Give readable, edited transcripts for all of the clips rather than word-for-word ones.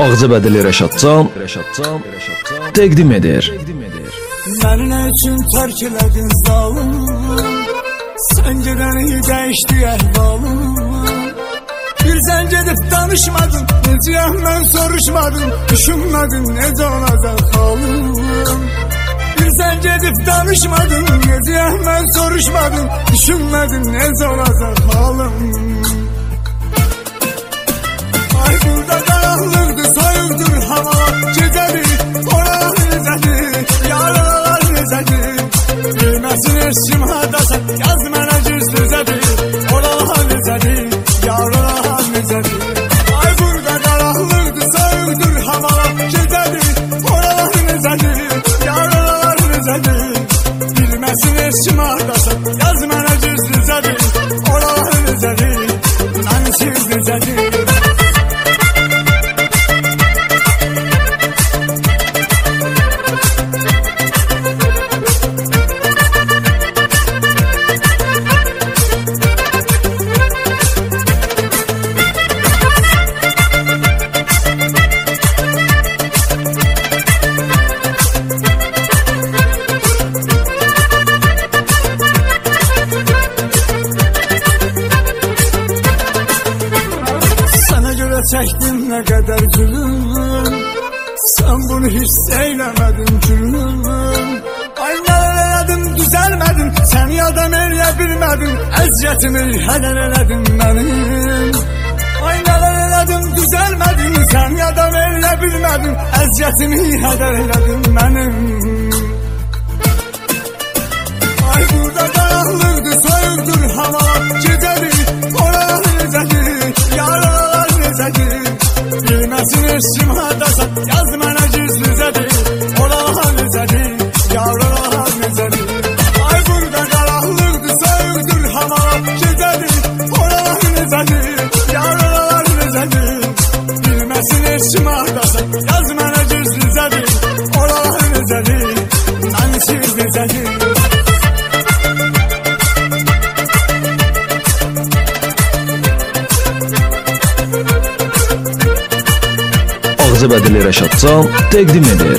Ağcabədi Rəşadcan təqdim edir. Məni nə üçün tərk elədin zalım? Sən gedəni dəyişdi əhvalım. Bir sən gedib danışmadın, necəyəm mən soruşmadım. Düşünmədin necə olacaq halım. Bir sən gedib danışmadın, necəyəm mən soruşmadım. Düşünmədin necə olacaq halım. Ay burada qaranlıqdır, soyuqdur hava. Gecədir, oralar necədir, yaralar necədir. Bilməsin eşkim hardasın, yaz mənə güzlüzədir. Oralar necədir, yaralar necədir. Ay burada qaranlıqdır, soyuqdur hava. Gecədir, oralar necədir, yaralar necədir. Bilməsin eşkim hardasın, yaz mənə güzlüzədir. Oralar necədir, mənsiz necədir. Çəkdim nə qədər gülüm, sən bunu hiss eyləmədin gülüm. Ay nələr elədim düzəlmədin, sən adam eləyə bilmədin, əziyyətimi hədər elədin mənim. Ay nələr elədim düzəlmədin, sən adam eləyə bilmədin, əziyyətimi hədər elədin mənim. Ay burada qaranlıqdır, soyuqdur hava. Gecədir, oralar necədir, yaralar necədir. Bilməsin eşkim hardasın, yaz mənə güzlüzədir. Oralar necədir, yaralar necədir. Ay burada qaranlıqdır, soyuqdur hava. Gecədir, oralar necədir, yaralar necədir. Bilməsin eşkim hardasın, yaz mənə güzlüzədir. Oralar necədir, mənsiz necədir. Ağcabədi Rəşadcan təqdim edir.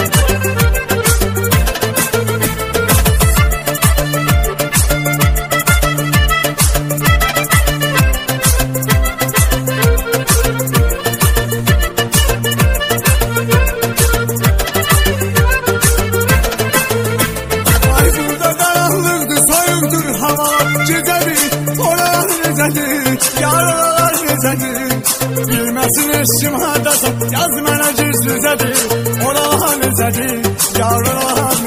Ay burada qaranlıqdır, soyuqdur hava. Gecədir, oralar necədir, yaralar necədir. Bilməsin eşkim hardasın, yaz mənə güzlüzədir. Oralar necədir, yaralar